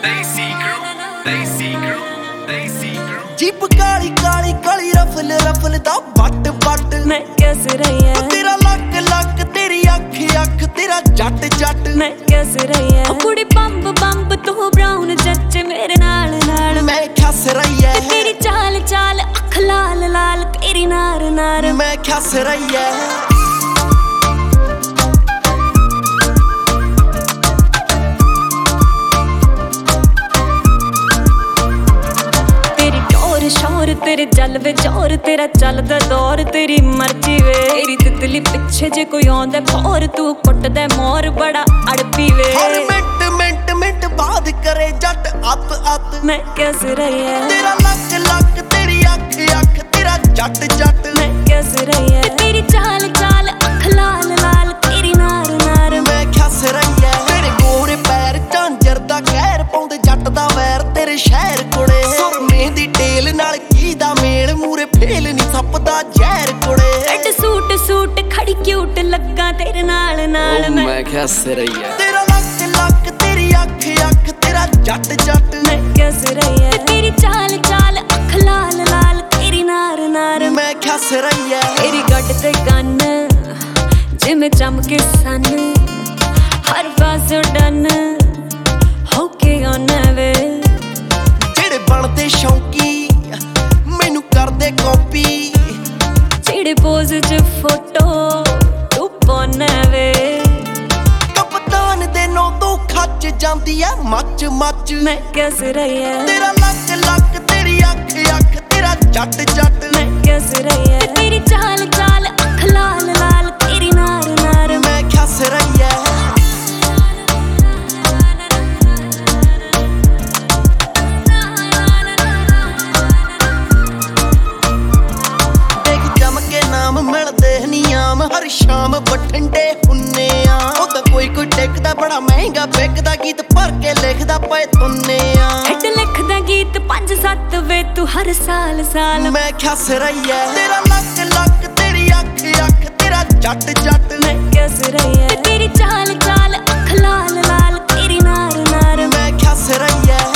jeep Kali Kali Kali रफल रफल दा but but मैं कैसे रही है तेरा लक लक तेरी अख अख तेरा जट जट मैं कैसे रही है कुड़ी बंब बंब तू ब्राउन जच्चे मेरे नाल नाल मैं खस रही है तेरी चाल चाल अख लाल लाल तेरी नार नार मैं खस रही है शोर तेरे जल वे जोर तेरा चलदा दौर तेरी मर्जी वे तेरी तितली पिछे जे कोई आंदा खोर तू कुटदा मोर बड़ा अड़पी वे हर मिनट मिनट मिनट बाद करे जट अत अत मैं कैसे रही है तेरा लक लक तेरी अख अख तेरा जट जट मैं कैसे रही है तेरी चाल चाल अख लाल लाल तेरी नार नार मैं खस रही है तेरे गोरे पैर झांजर दा कहर पाउंदे जट दा वैर तेरे शहर कुड़े सुरमे दी टेल नाल की दा मेल मूरे फेल नी सपदा जहर कुड़े रेड सूट सूट खड़ी क्यूट लगा तेरे नाल नाल मैं खस रही है तेरा लक लक तेरी अख अख तेरा जट जट मैं कैसे रही है तेरी चाल चाल अख लाल लाल तेरी नार नार मैं खस रही है तेरी गड्ड ते गन जिमें चमके सन हर पासों डन होके आना वे जेड़े बनते शौकी मैनू करदे कॉपी जेड़े पोज च फोटो तू पाना वे कप्तान दे नो तो खच जांदी है मच मच मैं कैसे रही है तेरा लक लक तेरी अख अख तेरा जट जट मैं कैसे रही है तेरी चाल चाल अख लाल लाल तेरी नार नार मैं खस रही है देख जम के नाम मिलदे नियाम हर शाम बठिंडे हुन्ने आ ओ तां कोई कोई टेकदा बड़ा महंगा बिकदा गीत भर के लिखदा पए तुन्ने आ हिट लिखदा गीत 5-7 वे तू हर साल साल मैं खस रही है तेरा लक लक तेरी अख अख तेरा जट जट मैं कैसे रही है तेरी चाल चाल अख लाल लाल तेरी नार नार मैं खस रही है